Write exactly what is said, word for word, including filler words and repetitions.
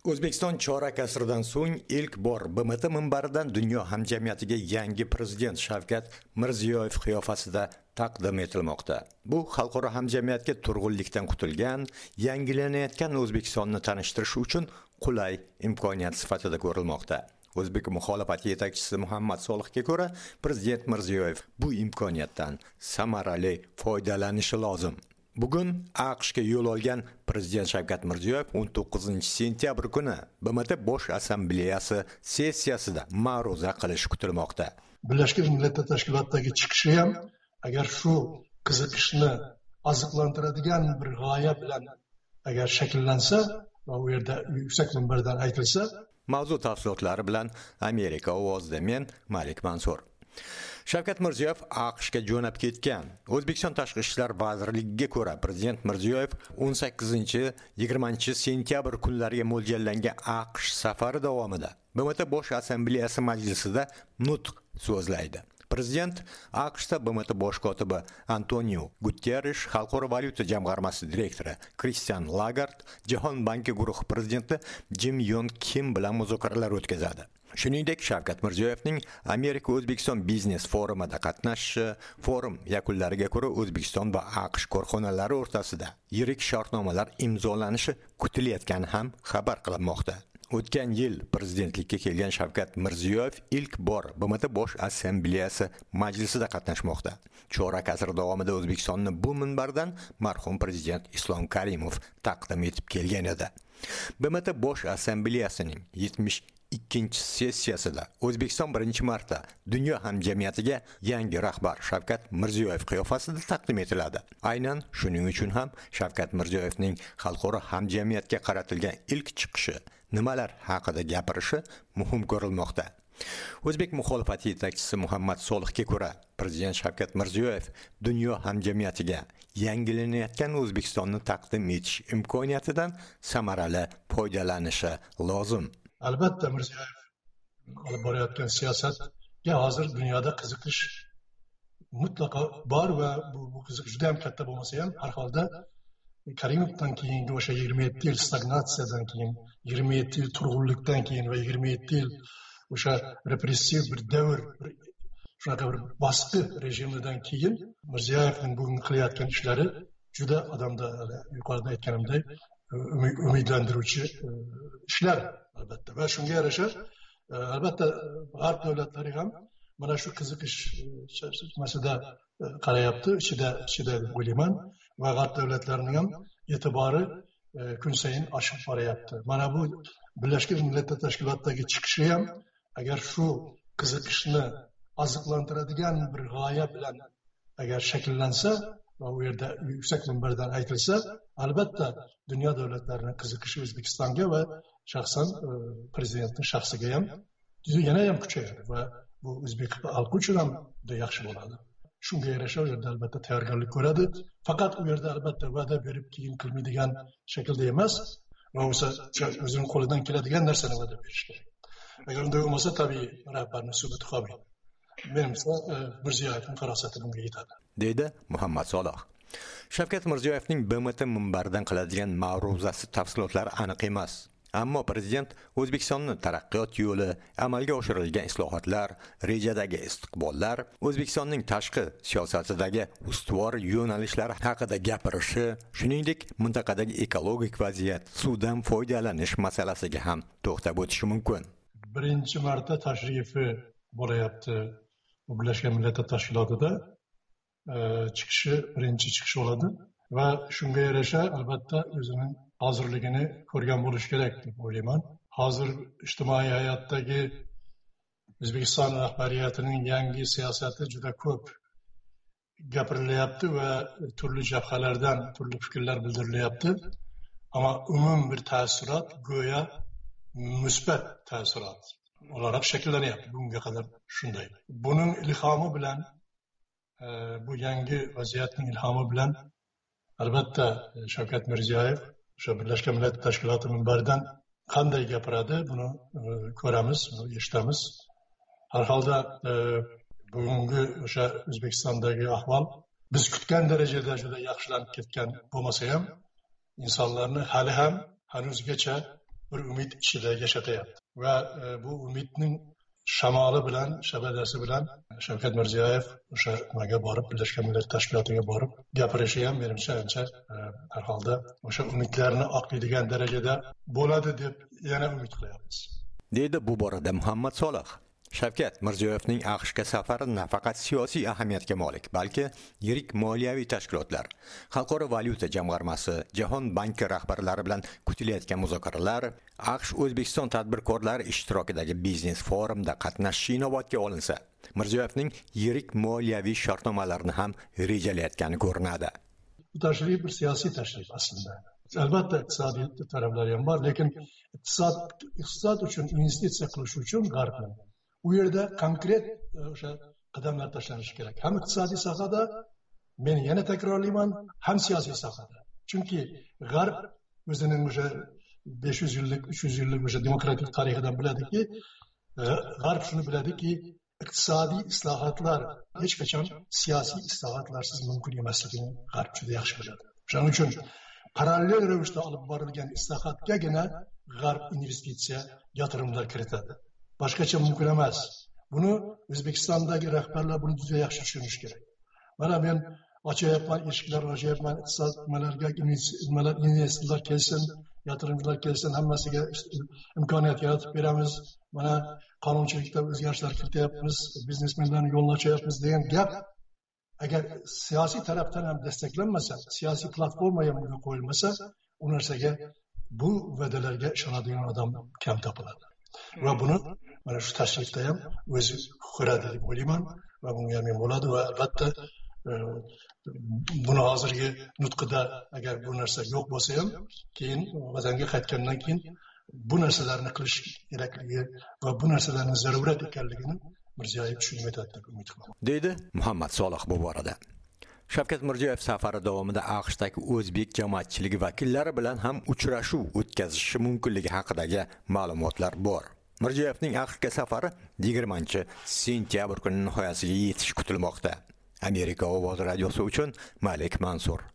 O'zbekiston chorak asrdan so'ng ilk bor B M T minbaridan dunyo hamjamiyatiga yangi prezident Shavkat Mirziyoyev qiyofasida taqdim etilmoqda. Bu xalqaro hamjamiyatga turg'unlikdan qutulgan, yangilanayotgan O'zbekistonni tanishtirish uchun qulay imkoniyat sifatida ko'rilmoqda. O'zbek muxolifati yetakchisi Muhammad Solihga ko'ra, prezident Mirziyoyev bu imkoniyatdan samarali foydalanishi lozim. Bugun AQShga yo'l olgan prezident Shavkat Mirziyoyev o'n to'qqizinchi sentyabr kuni B M T Bosh Assambleyasi sessiyasida ma'ruza qilish kutilmoqda. Birlashgan Millatlar Tashkilotidagi chiqishi ham agar shu qiziqishni oziqlantiradigan bir g'oya bilan agar shakllansa va u yerda yuksak minbardan aytilsa, mavzu tafsilotlari bilan Amerika ovozida men Malik Mansur. Shavkat Mirziyoyev AQShga jo'nab ketgan. O'zbekiston Tashqi ishlar vazirligiga ko'ra, prezident Mirziyoyev o'n sakkizinchi yigirmanchi sentyabr kunlariga mo'ljallangan AQSh safari davomida B M T Bosh Assambleyasi majlisida nutq so'zlaydi. Prezident AQShda B M T bosh kotibi Antonio Guterres, Xalqaro valyuta jamg'armasi direktori Christian Lagarde, Jahon banki guruhi prezidenti Jim Yong Kim bilan muzokaralar o'tkazadi. Shuningdek, Shavkat Mirziyoyevning Amerika O'zbekiston biznes forumida qatnashishi, forum yakunlariga ko'ra O'zbekiston va AQSh korxonalari o'rtasida yirik shartnomalar imzolanishi kutilayotgani ham xabar qilinmoqda. O'tgan yil prezidentlikka kelgan Shavkat Mirziyoyev ilk bor B M T Bosh Assambleyasi majlisida qatnashmoqda. Chorak asr davomida O'zbekistonni bu minbardan marhum prezident Islom Karimov taqdim etib kelgan edi. B M T Bosh Assambleyasining yetmish ikkinchi sessiyasida O'zbekiston birinchi marta dunyo hamjamiyatiga yangi rahbar Shavkat Mirziyoyev qiyofasida taqdim etiladi. Aynan shuning uchun ham Shavkat Mirziyoyevning xalqaro hamjamiyatga qaratilgan ilk chiqishi nimalar haqida gapirishi muhim ko'rilmoqda. O'zbek muxolifati yetakchisi Muhammad Solihga ko'ra, prezident Shavkat Mirziyoyev dunyo hamjamiyatiga yangilanayotgan O'zbekistonni taqdim etish imkoniyatidan samarali foydalanishi lozim. Albatta Mirziyoyev olib borayotgan siyosatga hozir dunyoda qiziqish mutlaqo bor va bu, bu qiziqish juda ham katta bo'lmasa ham, har holda Karimovdan keyingi o'sha yigirma yetti yil stagnatsiyadan keyin, yigirma yetti yil turg'unlikdan keyin va yigirma yetti yil o'sha repressiv bir davr, shunaqa bir bosqi rejimidan keyin Mirziyoyevning bugun qilayotgan ishlari juda odamda yuqorida aytganimdek umidlantiruvchi ishlar albatta va shunga yarasha albatta g'arb davlatlari ham mana shu qiziqish masada qarayapti, ichida ichida deb o'ylayman va g'arb davlatlarining ham e'tibori kun sayin oshib borayapti. Mana bu Birlashgan Millatlar Tashkilotidagi chiqishi ham agar shu qiziqishni oziqlantiradigan bir g'oya bilan agar shakllansa va u yerda yuksak minbardan aytilsa, albatta dunyo davlatlarining qiziqishi O'zbekistonga va shaxsan prezidentning shaxsiga ham yana ham kuchayadi va bu o'zbek xalqi uchun ham juda yaxshi bo'ladi. Shunga yarasha u yerda albatta tayyorgarlik ko'radi. Faqat u yerda albatta va'da berib keyin qilmaydigan shaklda emas va o'zining qo'lidan keladigan narsani va'da berish kerak. Agar unday bo'lmasa, tabiiy rahbarning subati qolmaydi. Menimcha Mirziyoyevning farosati bunga yetadi, deydi Muhammad Solih. Shavkat Mirziyoyevning B M T minbaridan qiladigan ma'ruzasi tafsilotlari aniq emas. Ammo prezident O'zbekistonning taraqqiyot yo'li, amalga oshirilgan islohotlar, rejadagi istiqbollar, O'zbekistonning tashqi siyosatidagi ustuvor yo'nalishlar haqida gapirishi, shuningdek, mintaqadagi ekologik vaziyat, suvdan foydalanish masalasiga ham to'xtab o'tishi mumkin. Birinchi marta tashrifi bo'layapti Birlashgan Millatlar Tashkilotida. Chiqishi birinchi chiqish bo'ladi va shunga yarasha albatta o'zining hozirligini ko'rgan bo'lish kerak deb o'ylayman. Hozir ijtimoiy hayotdagi O'zbekiston rahbariyatining yangi siyosati juda ko'p gapirilyapti va turli jabhalardan turli fikrlar bildirilyapti. Ammo umum bir ta'sirot go'yo musbat ta'sirot olarak shakllanyapti. Bunga qadar shunday. Buning ilhomi bilan bu yangi vaziyatning ilhomi bilan albatta Shavkat Mirziyoyev o'sha Birlashgan Millatlar Tashkiloti minbaridan qanday gapiradi, buni ko'ramiz, eshitamiz. Har holda bugungi o'sha O'zbekistondagi ahvol biz kutgan darajada juda yaxshilanib ketgan bo'lmasa ham, insonlarni hali ham hanuzgacha bir umid ichida yashayapti va bu umidning shamoli bilan shabadasi bilan Shavkat Mirziyoyev o'sha nimaga borib Birlashgan Millatlar Tashkilotiga borib gapirishi ham menimcha ancha har holda o'sha umidlarni oqlaydigan darajada bo'ladi deb yana umid qilyapmiz, deydi bu borada Muhammad Solih. Shavkat Mirziyoyevning AQShga safari nafaqat siyosiy ahamiyatga molik, balki yirik moliyaviy tashkilotlar, Xalqaro valyuta jamg'armasi, Jahon banki rahbarlari bilan kutilayotgan muzokaralar, AQSh O'zbekiston tadbirkorlari ishtirokidagi biznes forumda qatnashish inobatga olinsa, Mirziyoyevning yirik moliyaviy shartnomalarini ham rejalayotgani ko'rinadi. Bu tashrif bir siyosiy tashrif aslında. Albatta iqtisodiy taraflari ham bor, lekin iqtisod iqtisod uchun investitsiya qilish uchun G'arbni u yerda konkret o'sha qadamlar tashlanishi kerak. Ham iqtisodiy sohada, men yana takrorlayman, ham siyosiy sohada. Chunki G'arb o'zining o'sha besh yuz yillik, uch yuz yillik o'sha demokratik tarixidan biladiki, G'arb shuni biladiki, iqtisodiy islohotlar hech qachon siyosiy islohotlarsiz mumkin emasligini G'arb juda yaxshi biladi. Shuning uchun parallel ravishda olib borilgan islohotgagina G'arb investitsiya, yatırımlar kiritadi. Boshqacha mumkin emas. Buni O'zbekistondagi rahbarlar buni juda yaxshi tushunishi kerak. Mana men ochyapman, eshiklar ochyapman, iqtisodlarga investorlar kelsin, yatırımcılar kelsin, hammasiga imkoniyat yaratib beramiz. Mana qonunchilikda o'zgarishlar kirityapmiz, biznesmenlarni yo'lini ochyapmiz degan gap agar siyosiy tarafdan ham desteklanmasa, siyosiy platforma ham bunga qo'yilmasa, u narsaga, bu va'dalarga ishonadigan odam kam topiladi. Va buni mana shu tashrifda ham o'zi ko'radi deb o'ylayman va bunga men bo'ladi va albatta buni hozirgi nutqida agar bu narsa yo'q bo'lsa ham, keyin vatanga qaytgandan keyin bu narsalarni qilish kerakligi va bu narsalarning zarurat ekanligini Mirziyoyev tushunib yetadi deb umid qilaman, deydi Muhammad Solih bu borada. Shavkat Mirziyoyev safari davomida AQShdagi o'zbek jamoatchiligi vakillari bilan ham uchrashuv o'tkazishi mumkinligi haqidagi ma'lumotlar bor. Mirziyoyevning AQShga safari yigirmanchi sentyabr kuni nihoyasiga yetish kutilmoqda. Amerika ovozi radiosi uchun Malik Mansur.